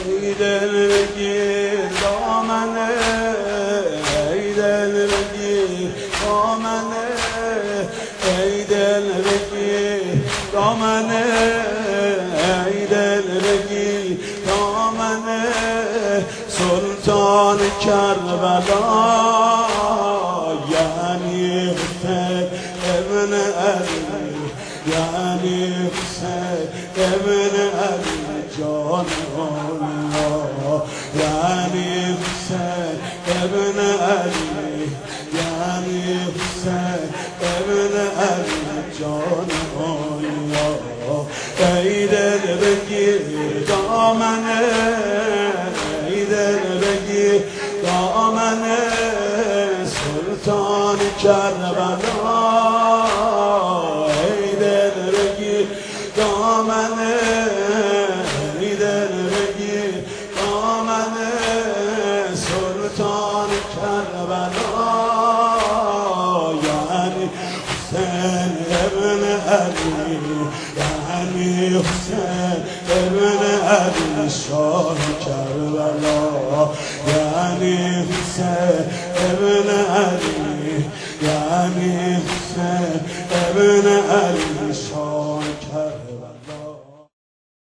ای دل بگیر دامنه، ای دل بگیر دامنه، ای دل بگیر دامنه، ای دل بگیر دامنه. سلطان کربلا یعنی حسین ابن علی، یعنی حسین ابن علی جان اولیا، یعنی حسین ابن علی، یعنی حسین ابن علی جان اولیا. ای دل بگیر دامنه، ای دل بگیر دامنه. سلطان کربلا ای دل بگیر دامنه، ای دل بگیر دامنه. سلطان کربلا یعنی حسین ابن علی، یعنی حسین ابن علی شاه کربلا، یعنی حسین ابن علی، یعنی حسین ابن علی